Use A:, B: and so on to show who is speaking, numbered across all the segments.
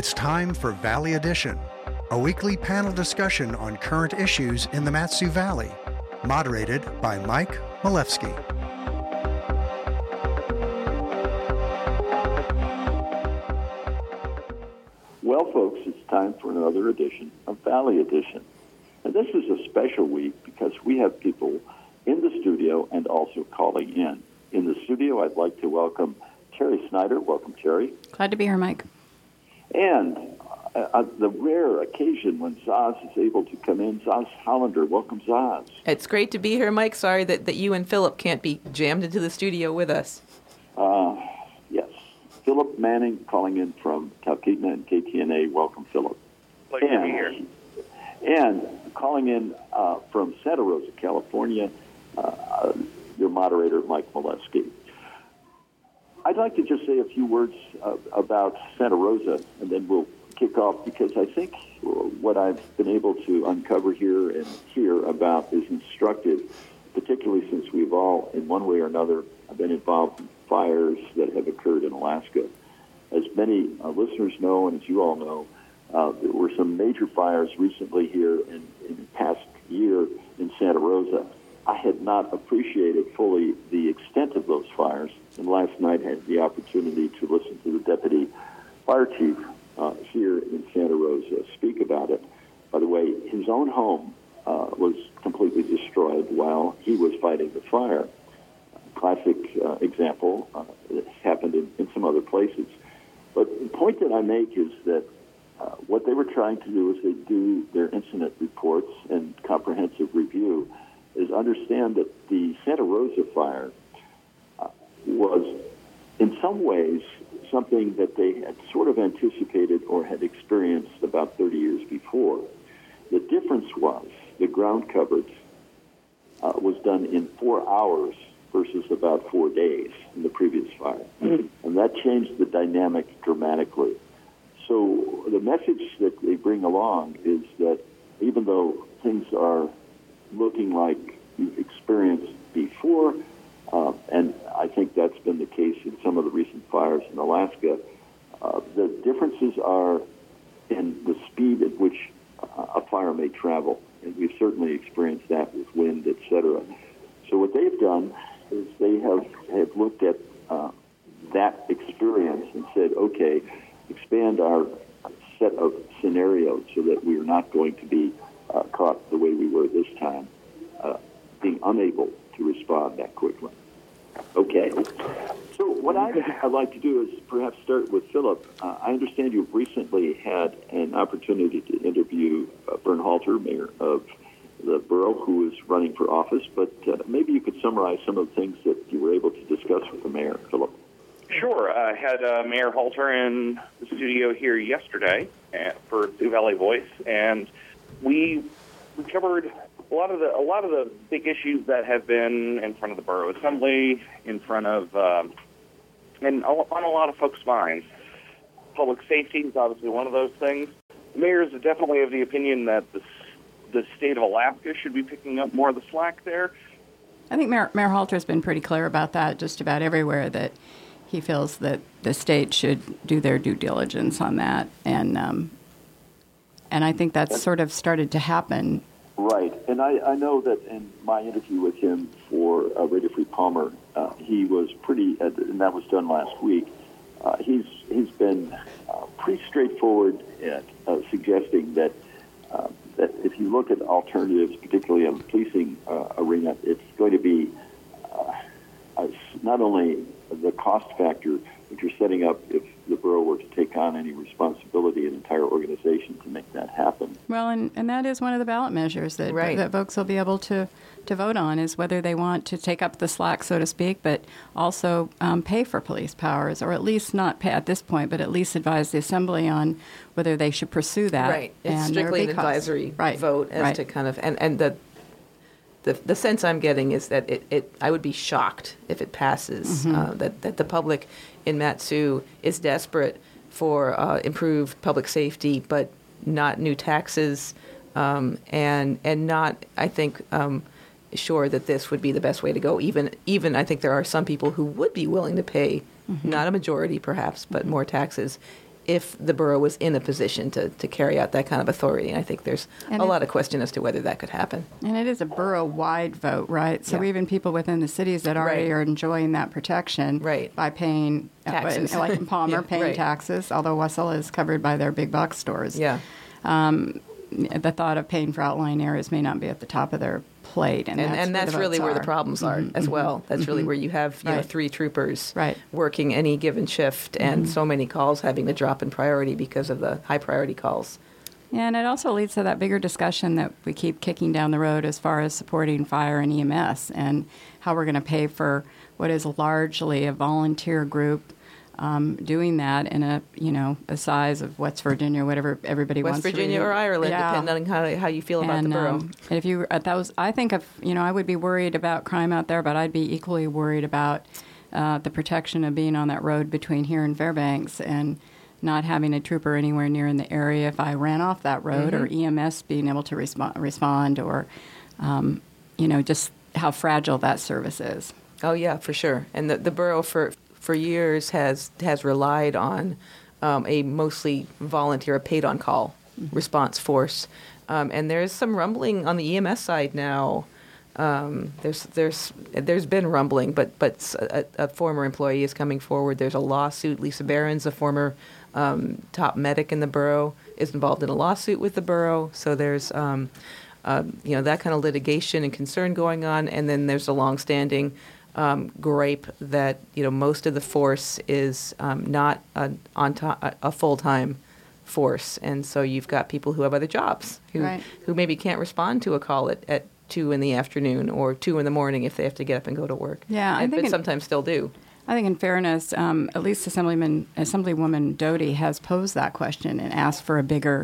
A: It's time for Valley Edition, a weekly panel discussion on current issues in the Mat-Su Valley, moderated by Mike Malefsky.
B: Well, folks, it's time for another edition of Valley Edition. And this is a special week because we have people in the studio and also calling in. In the studio, I'd like to welcome Terry Snyder. Welcome, Terry.
C: Glad to be here, Mike.
B: And the rare occasion when Zaz is able to come in, Zaz Hollander. Welcome, Zaz.
D: It's great to be here, Mike. Sorry that you and Philip can't be jammed into the studio with us.
B: Yes. Philip Manning calling in from Talkeetna and KTNA. Welcome, Philip.
E: Pleasure to be here.
B: And calling in from Santa Rosa, California, your moderator, Mike Malefsky. I'd like to just say a few words about Santa Rosa, and then we'll kick off, because I think what I've been able to uncover here and hear about is instructive, particularly since we've all, in one way or another, been involved in fires that have occurred in Alaska. As many listeners know, and as you all know, there were some major fires recently here in the past year in Santa Rosa. I had not appreciated fully the extent of those fires, and last night had the opportunity to listen to the deputy fire chief here in Santa Rosa speak about it. By the way, his own home was completely destroyed while he was fighting the fire. Classic example. It's happened in some other places. But the point that I make is that what they were trying to do as they do their incident reports and comprehensive review is understand that the Santa Rosa fire was, in some ways, something that they had sort of anticipated or had experienced about 30 years before. The difference was the ground coverage was done in 4 hours versus about 4 days in the previous fire. And that changed the dynamic dramatically. So the message that they bring along is that even though things are looking like you've experienced before, and I think that's been the case in some of the recent fires in Alaska, the differences are in the speed at which a fire may travel. And we've certainly experienced that with wind, et cetera. So what they've done is they have looked at that experience and said, okay, expand our set of scenarios so that we are not going to be caught the way we were this time, being unable to respond that quickly. Okay. So what I'd like to do is perhaps start with Philip. I understand you've recently had an opportunity to interview Bernhalter, mayor of the borough, who is running for office, but maybe you could summarize some of the things that you were able to discuss with the mayor, Philip.
E: Sure. I had Mayor Halter in the studio here yesterday for Sioux Valley Voice, and we covered a lot of the big issues that have been in front of the borough assembly, in front of and on a lot of folks' minds. Public safety is obviously one of those things. The mayor is definitely of the opinion that the state of Alaska should be picking up more of the slack there.
C: I think Mayor Halter has been pretty clear about that just about everywhere, that he feels that the state should do their due diligence on that, and I think that's sort of started to happen.
B: Right, and I know that in my interview with him for Radio Free Palmer, he was pretty, and that was done last week. He's been pretty straightforward at suggesting that that if you look at alternatives, particularly in the policing arena, it's going to be not only the cost factor that you're setting up if the borough were to take on any responsibility, an entire organization to make that happen.
C: Well, and that is one of the ballot measures that,
D: right,
C: that folks will be able to vote on, is whether they want to take up the slack, so to speak, but also pay for police powers, or at least not pay at this point, but at least advise the assembly on whether they should pursue that.
D: Right. It's strictly an advisory vote as to kind of, and the sense I'm getting is that I would be shocked if it passes, that the public in Mat-Su is desperate for improved public safety, but not new taxes, and not, I think, sure that this would be the best way to go. Even I think there are some people who would be willing to pay, not a majority perhaps, but more taxes if the borough was in a position to carry out that kind of authority. And I think there's a lot of question as to whether that could happen.
C: And it is a borough-wide vote, right? So even people within the cities that already are enjoying that protection by paying
D: taxes,
C: like in Palmer, paying taxes, although Wessel is covered by their big box stores.
D: Yeah.
C: The thought of paying for outlying areas may not be at the top of their plate, and
D: that's really where the problems are as well. That's really where you have 3 troopers working any given shift, and so many calls having to drop in priority because of the high priority calls.
C: Yeah, and it also leads to that bigger discussion that we keep kicking down the road as far as supporting fire and EMS and how we're going to pay for what is largely a volunteer group doing that in a size of West Virginia, whatever everybody wants.
D: West Virginia or Ireland, depending on how you feel about the borough.
C: And if you I think I would be worried about crime out there, but I'd be equally worried about the protection of being on that road between here and Fairbanks and not having a trooper anywhere near in the area if I ran off that road, or EMS being able to respond, or just how fragile that service is.
D: Oh yeah, for sure. And the borough for years has relied on a mostly volunteer, paid-on-call response force. And there's some rumbling on the EMS side now. There's been rumbling, but a former employee is coming forward. There's a lawsuit. Lisa Behrens, a former top medic in the borough, is involved in a lawsuit with the borough. So there's that kind of litigation and concern going on. And then there's a longstanding gripe that most of the force is not a full-time force, and so you've got people who have other jobs who maybe can't respond to a call at 2 in the afternoon or 2 in the morning if they have to get up and go to work.
C: Yeah,
D: but sometimes still do.
C: I think in fairness, at least Assemblywoman Doty has posed that question and asked for a bigger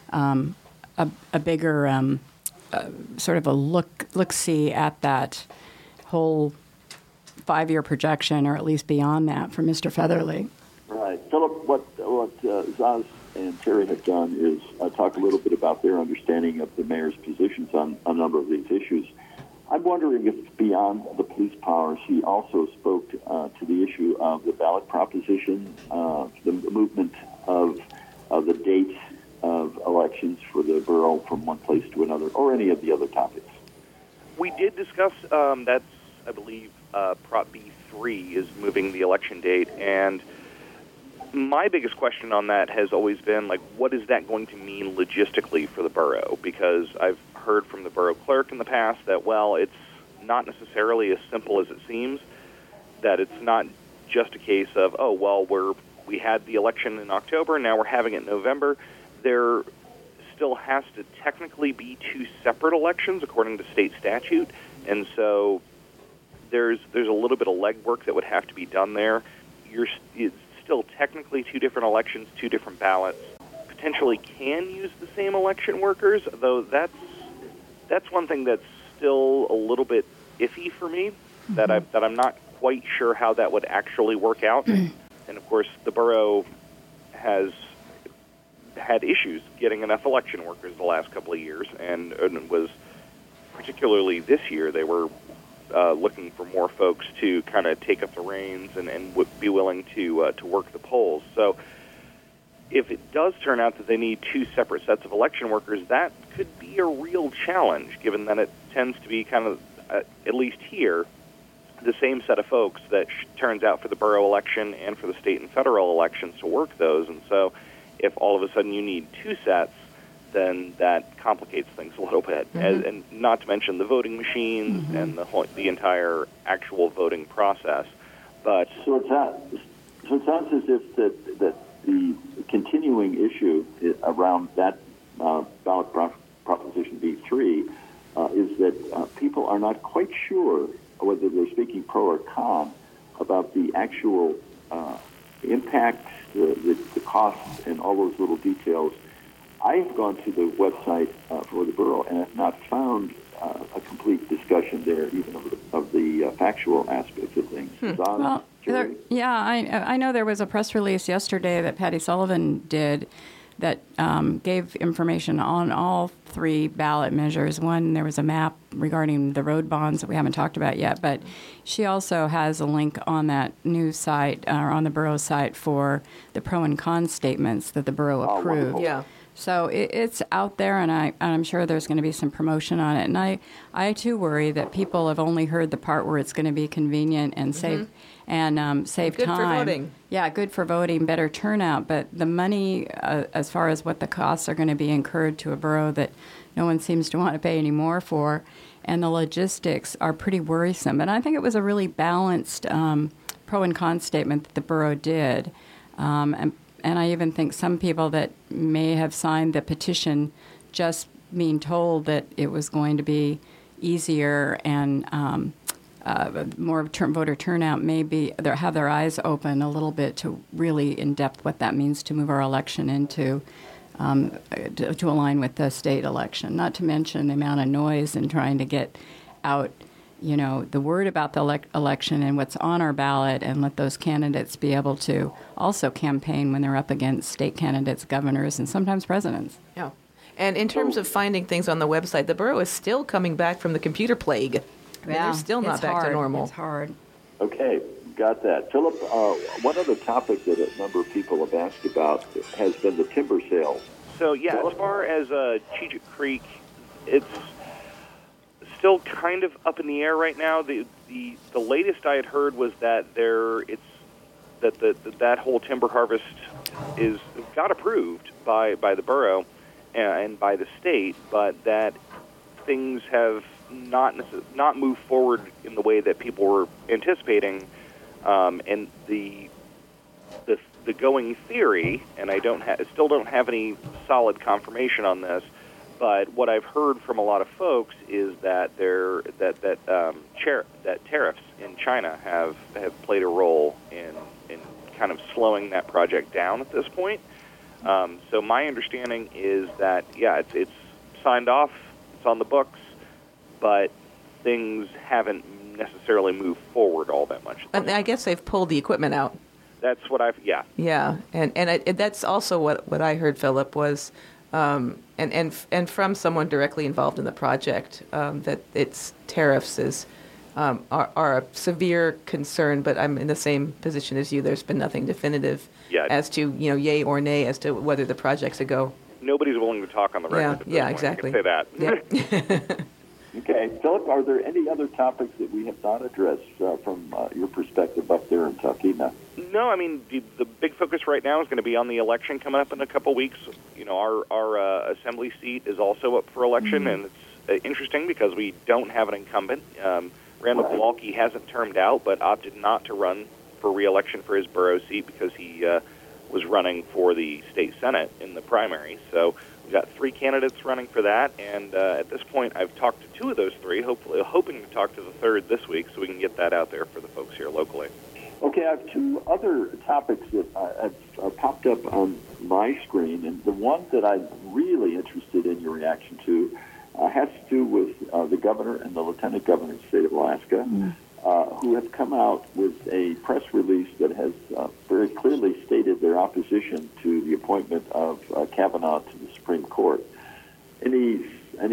C: sort of a look-see at that whole 5-year projection, or at least beyond that, for Mr. Featherly.
B: Right. Philip, what Zaz and Terry have done is talk a little bit about their understanding of the mayor's positions on a number of these issues. I'm wondering if beyond the police powers, he also spoke to the issue of the ballot proposition, the movement of the dates of elections for the borough from one place to another, or any of the other topics.
E: We did discuss, that's, I believe, Prop B3 is moving the election date, and my biggest question on that has always been, what is that going to mean logistically for the borough? Because I've heard from the borough clerk in the past that, it's not necessarily as simple as it seems, that it's not just a case of, we had the election in October, now we're having it in November. There still has to technically be 2 separate elections according to state statute, and so there's a little bit of legwork that would have to be done there. It's still technically 2 different elections, 2 different ballots. Potentially can use the same election workers, though that's one thing that's still a little bit iffy for me, that I'm not quite sure how that would actually work out. And of course, the borough has had issues getting enough election workers the last couple of years, and was particularly this year they were looking for more folks to kind of take up the reins and be willing to work the polls. So if it does turn out that they need 2 separate sets of election workers, that could be a real challenge, given that it tends to be kind of, at least here, the same set of folks that turns out for the borough election and for the state and federal elections to work those. And so if all of a sudden you need 2 sets, then that complicates things a little bit, and not to mention the voting machines and the entire actual voting process. But
B: so it sounds as if that the continuing issue around that ballot proposition B3 is that people are not quite sure whether they're speaking pro or con about the actual impact, the costs, and all those little details. I've gone to the website for the borough and have not found a complete discussion there, even of the factual aspects of things.
C: I know there was a press release yesterday that Patty Sullivan did that gave information on all 3 ballot measures. One, there was a map regarding the road bonds that we haven't talked about yet, but she also has a link on that news site, or on the borough site, for the pro and con statements that the borough approved.
D: Yeah.
C: So it's out there, and I'm sure there's going to be some promotion on it. And I too worry that people have only heard the part where it's going to be convenient and safe and save
D: good
C: time.
D: Good for voting.
C: Yeah, good for voting, better turnout. But the money, as far as what the costs are going to be incurred to a borough that no one seems to want to pay any more for, and the logistics are pretty worrisome. And I think it was a really balanced pro and con statement that the borough did. And I even think some people that may have signed the petition just being told that it was going to be easier and more voter turnout may have their eyes open a little bit to really in depth what that means to move our election into to align with the state election. Not to mention the amount of noise in trying to get out, the word about the election and what's on our ballot, and let those candidates be able to also campaign when they're up against state candidates, governors, and sometimes presidents.
D: Yeah. And in terms of finding things on the website, the borough is still coming back from the computer plague.
C: Yeah,
D: they're still not back to normal.
C: It's hard.
B: Okay, got that. Philip, one other topic that a number of people have asked about has been the timber sale.
E: So, yeah, as far as Cheechuk Creek, it's still kind of up in the air right now. The latest I had heard was that that whole timber harvest got approved by the borough and by the state, but that things have not moved forward in the way that people were anticipating, and the going theory, and I still don't have any solid confirmation on this, but what I've heard from a lot of folks is that tariffs in China have played a role in kind of slowing that project down at this point. So my understanding is that it's signed off, it's on the books, but things haven't necessarily moved forward all that much.
D: And I guess they've pulled the equipment out.
E: That's what
D: Yeah, and that's also what I heard, Philip, was, and from someone directly involved in the project, that its tariffs are a severe concern. But I'm in the same position as you. There's been nothing definitive as to yay or nay as to whether the project's a go.
E: Nobody's willing to talk on the record.
D: Yeah, exactly.
E: I can say that.
D: Yeah.
B: Okay, Philip, are there any other topics that we have not addressed from your perspective up there in Talkeetna?
E: No, I mean, the big focus right now is going to be on the election coming up in a couple weeks. Our assembly seat is also up for election, and it's interesting because we don't have an incumbent. Randall Kowalski hasn't termed out, but opted not to run for re-election for his borough seat because he was running for the state senate in the primary. So we've got 3 candidates running for that, and at this point I've talked to 2 of those 3, hoping to talk to the 3rd this week so we can get that out there for the folks here locally.
B: Okay, I have 2 other topics that have popped up on my screen, and the one that I'm really interested in your reaction to has to do with the governor and the lieutenant governor of the state of Alaska, who have come out with a press release that has very clearly stated their opposition to the appointment of Kavanaugh to the Supreme Court. And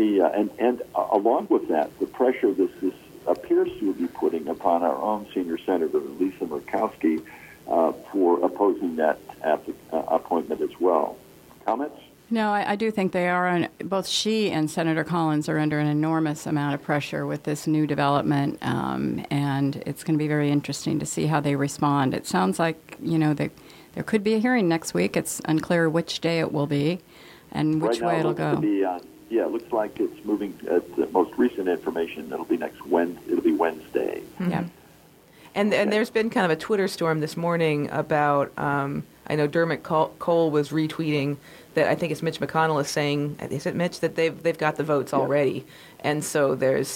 B: along with that, the pressure this appears to be putting upon our own senior senator, Lisa Murkowski, for opposing that appointment as well. Comments?
C: No, I do think they are. Both she and Senator Collins are under an enormous amount of pressure with this new development, and it's going to be very interesting to see how they respond. It sounds like, there could be a hearing next week. It's unclear which day it will be and which way it'll go.
B: It looks like it's moving. The most recent information, it'll be Wednesday.
C: Mm-hmm. Yeah.
D: And there's been kind of a Twitter storm this morning about, I know Dermot Cole was retweeting that I think it's Mitch McConnell is saying, is it Mitch, that they've got the votes already, and so there's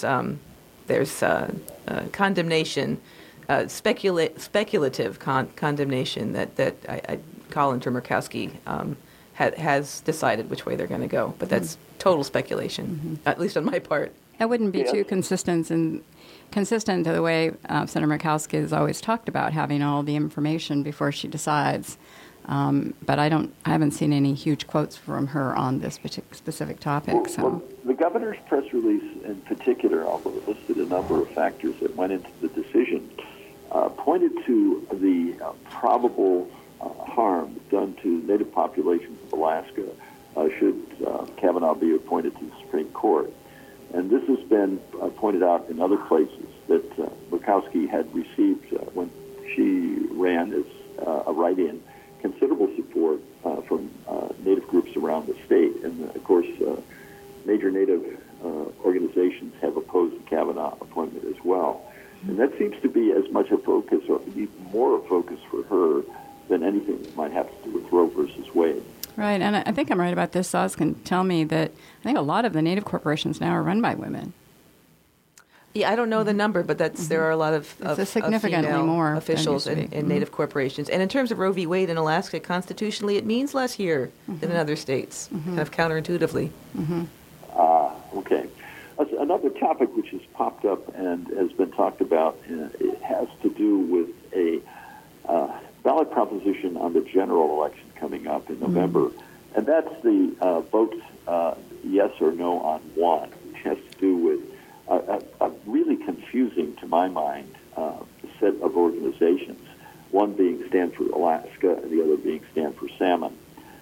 D: condemnation, speculative condemnation that Colin Murkowski has decided which way they're going to go, but that's total speculation, at least on my part.
C: That wouldn't be too consistent to the way Senator Murkowski has always talked about having all the information before she decides. But I haven't seen any huge quotes from her on this specific topic.
B: Well, the governor's press release in particular, although it listed a number of factors that went into the decision, pointed to the probable harm done to native populations of Alaska should Kavanaugh be appointed to the Supreme Court. And this has been pointed out in other places that Murkowski had received, when she ran as a write-in, considerable support from Native groups around the state. And, of course, major Native organizations have opposed the Kavanaugh appointment as well. And that seems to be as much a focus, or even more a focus for her, than anything that might have to do with Roe versus Wade.
C: Right, and I think I'm right about this. Oz can tell me that I think a lot of the Native corporations now are run by women.
D: Yeah, I don't know the number, but there are a lot of
C: significantly more
D: officials in Native corporations. And in terms of Roe v. Wade in Alaska, constitutionally, it means less here than in other states, kind of counterintuitively.
B: Okay. Another topic which has popped up and has been talked about, it has to do with a ballot proposition on the general election coming up in November, and that's the vote yes or no on one, which has to do with a really confusing, to my mind, set of organizations, one being Stand for Alaska and the other being Stand for Salmon.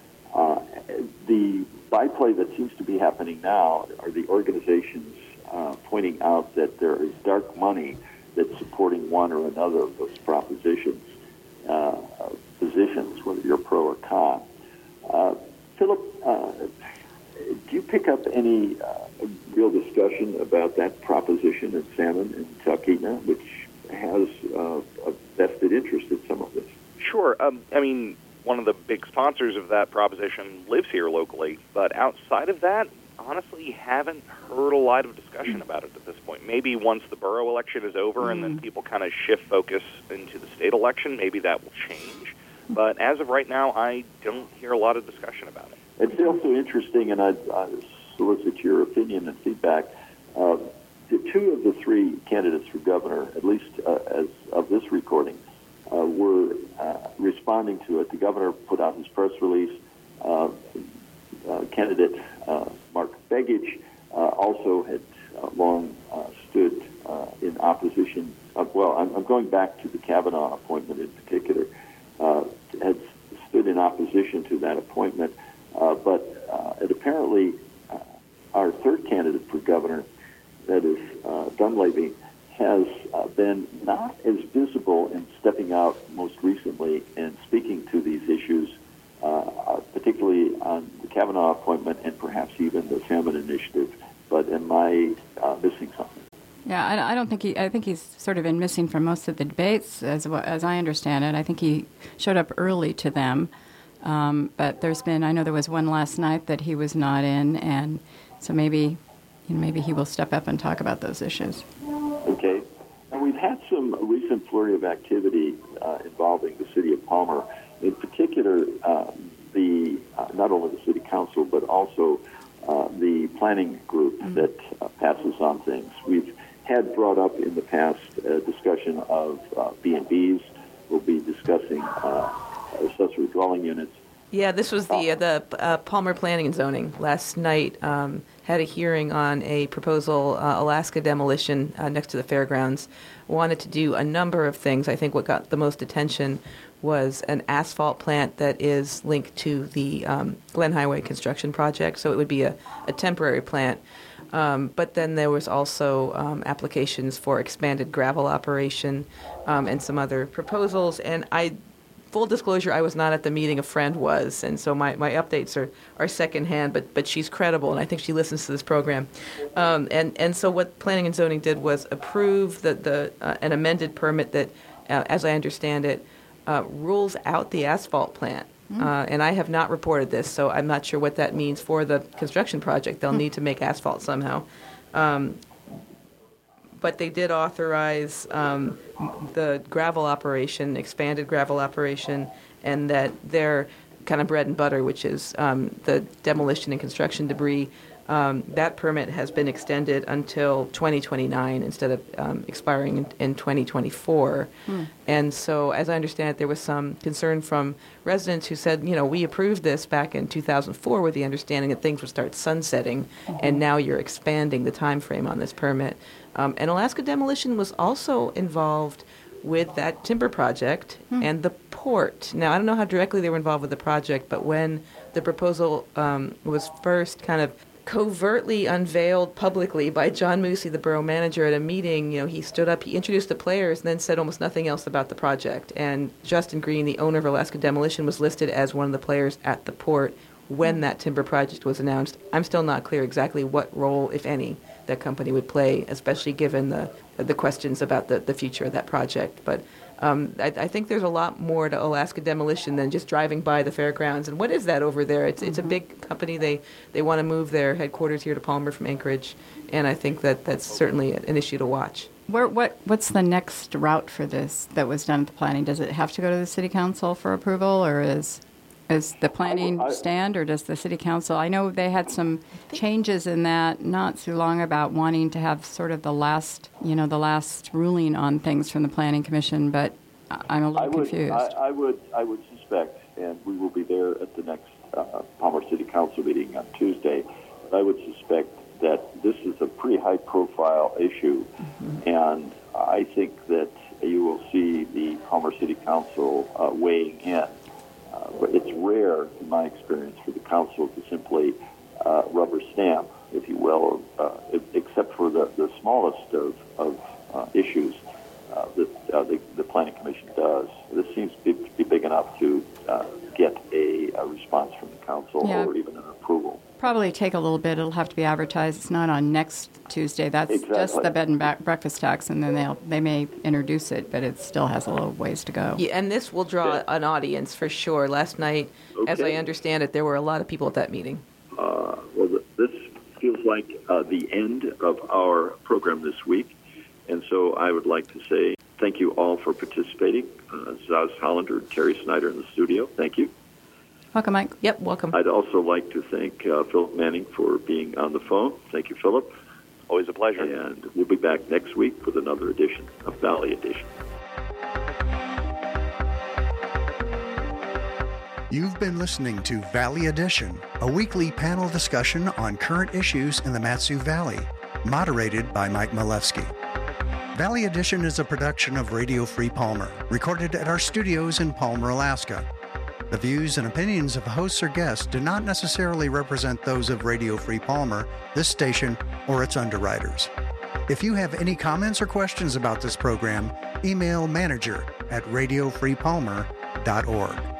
B: The byplay that seems to be happening now are the organizations pointing out that there is dark money that's supporting one or another of those positions, whether you're pro or con. Philip, do you pick up any real discussion about that proposition in Salmon and Talkeetna, which has a vested interest in some of this?
E: Sure. I mean, one of the big sponsors of that proposition lives here locally, but outside of that, honestly, haven't heard a lot of discussion about it at this point. Maybe once the borough election is over and then people kind of shift focus into the state election, maybe that will change. But as of right now, I don't hear a lot of discussion about it.
B: It's also interesting, and I solicit your opinion and feedback. The two of the three candidates for governor, at least as of this recording, were responding to it. The governor put out his press release. Candidate Mark Begich also had long stood in opposition. I'm going back to the Kavanaugh appointment in particular. Had stood in opposition to that appointment, but it apparently our third candidate for governor, that is Dunleavy, has been not as visible in stepping out most recently and speaking to these issues, particularly on the Kavanaugh appointment and perhaps even the Salmon Initiative. But am I missing something?
C: Yeah, I don't think I think he's sort of been missing from most of the debates, as I understand it. I think he showed up early to them, but I know there was one last night that he was not in, and so maybe he will step up and talk about those issues.
B: Okay, and we've had some recent flurry of activity involving the city of Palmer, in particular not only the city council but also the planning group that passes on things. We've had brought up in the past a discussion of B&Bs. We'll be discussing accessory dwelling units.
D: Yeah, this was the Palmer Planning and Zoning last night. Had a hearing on a proposal, Alaska demolition next to the fairgrounds. Wanted to do a number of things. I think what got the most attention was an asphalt plant that is linked to the Glen Highway construction project. So it would be a temporary plant. But then there was also applications for expanded gravel operation and some other proposals. And full disclosure, I was not at the meeting. A friend was, and so my updates are secondhand. But she's credible, and I think she listens to this program. And so what Planning and Zoning did was approve an amended permit that, as I understand it, rules out the asphalt plant. And I have not reported this, so I'm not sure what that means for the construction project. They'll need to make asphalt somehow. But they did authorize the gravel operation, expanded gravel operation, and that their kind of bread and butter, which is the demolition and construction debris, That permit has been extended until 2029 instead of expiring in 2024. And so, as I understand it, there was some concern from residents who said, we approved this back in 2004 with the understanding that things would start sunsetting, and now you're expanding the time frame on this permit. And Alaska Demolition was also involved with that timber project and the port. Now, I don't know how directly they were involved with the project, but when the proposal was first kind of covertly unveiled publicly by John Moosey, the borough manager, at a meeting, he stood up, he introduced the players, and then said almost nothing else about the project. And Justin Green, the owner of Alaska Demolition, was listed as one of the players at the port when that timber project was announced. I'm still not clear exactly what role, if any, that company would play, especially given the questions about the future of that project. But I think there's a lot more to Alaska Demolition than just driving by the fairgrounds. And what is that over there? It's a big company. They want to move their headquarters here to Palmer from Anchorage, and I think that's certainly an issue to watch.
C: What's the next route for this that was done at the planning? Does it have to go to the city council for approval, or is the planning stand, or does the city council? I know they had some changes in that not too long about wanting to have sort of the last ruling on things from the planning commission, but I'm a little confused.
B: I would suspect, and we will be there at the next Palmer City Council meeting on Tuesday, but I would suspect that this is a pretty high-profile issue, and I think that you will see the Palmer City Council weighing in. But it's rare, in my experience, for the council to simply rubber stamp, if you will, except for the smallest of issues that the Planning Commission does. This seems to be big enough to get a response from the council or even an approval.
C: Probably take a little bit. It'll have to be advertised. It's not on next Tuesday. That's just the bed and breakfast tax, and then they may introduce it, but it still has a little ways to go.
D: Yeah, and this will draw an audience for sure. Last night, as I understand it, there were a lot of people at that meeting.
B: This feels like the end of our program this week, and so I would like to say thank you all for participating. Zaz Hollander and Terry Snyder in the studio. Thank you.
C: Welcome, Mike.
D: Yep, welcome.
B: I'd also like to thank Philip Manning for being on the phone. Thank you, Philip.
E: Always a pleasure.
B: And we'll be back next week with another edition of Valley Edition.
A: You've been listening to Valley Edition, a weekly panel discussion on current issues in the Mat-Su Valley, moderated by Mike Milewski. Valley Edition is a production of Radio Free Palmer, recorded at our studios in Palmer, Alaska. The views and opinions of hosts or guests do not necessarily represent those of Radio Free Palmer, this station, or its underwriters. If you have any comments or questions about this program, email manager@radiofreepalmer.org.